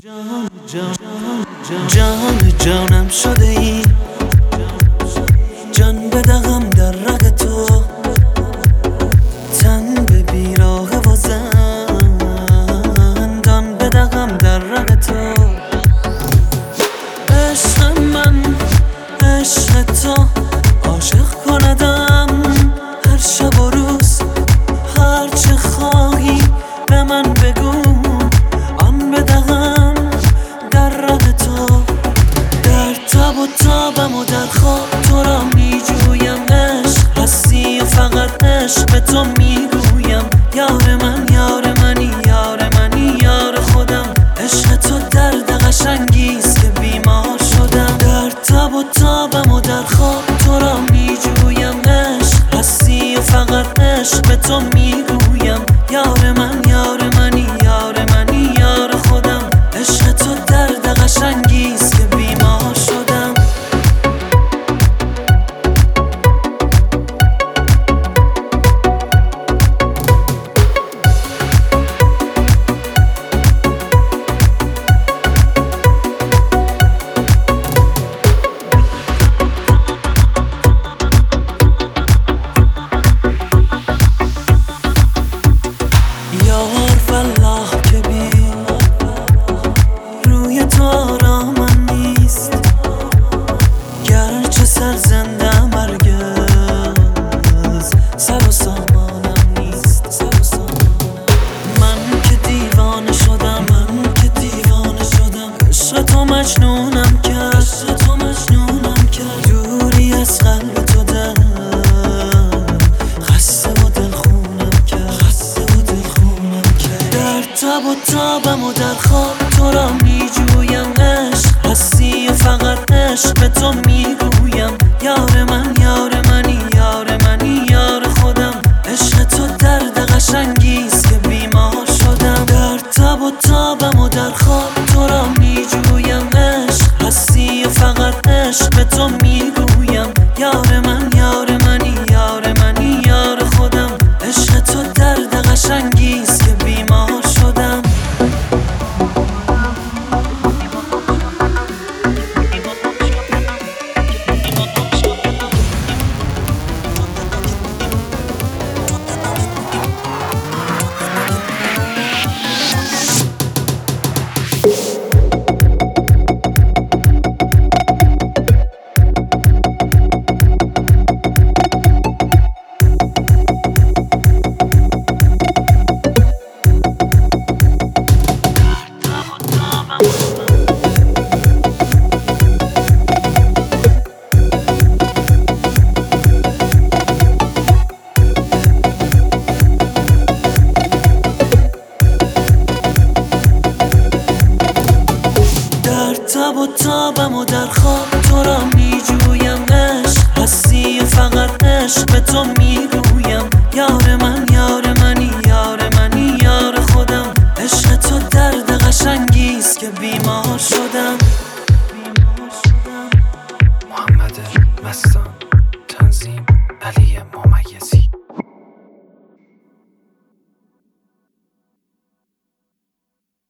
جانم شده ای، جان بدهم در رگ تو، تن به بیراه و زندان بدهم در رگ تو. عشق من عشق تو، عاشق کندم هر شب و روز، هر چه خواهی به من بگو، آن بدهم در رگ تو. در تب و تابم و در خواب تو را میجویم، عشق هستی و فقط عشق به تو میگویم. یار من یار منی، یار منی یار خودم، عشق تو درد قشنگیست که بیمار شدم. در تب و تابم و در خواب تو را میجویم، عشق هستی و فقط عشق به تو میگویم. یار من یار منی، یار منی یار خودم، عشق تو درد قشنگیست که بیمار شدم. یار والله که بی روی تو آرامم نیست، گرچه سرزندم هرگز سر و سامانم نیست. من که دیوانه شدم، من که دیوانه شدم، عشق تو مجنونم کرد، عشق تو مجنونم کرد. دوری از قلب تو دلم خسته و دلخونم کرد، خسته و دلخونم کرد. در تب و تابم و در خواب تو را میجویم، عشق هستی و فقط عشق به تو میگویم. یار من یار منی، یار منی یار خودم، عشق تو درد قشنگیست که بیمار شدم. در تب و تابم و در خواب تو را میجویم، عشق هستی و فقط عشق به تو میگویم. یار من یار منی، یار منی یار خودم، عشق تو درد قشنگیست که بیمار شدم. تب و تابم و در خواب تو را میجویم، عشق هستی و فقط عشق به تو میگویم. یار من یار منی، یار منی یار خودم، عشق تو درد قشنگیست که بیمار شدم. محمد مستان.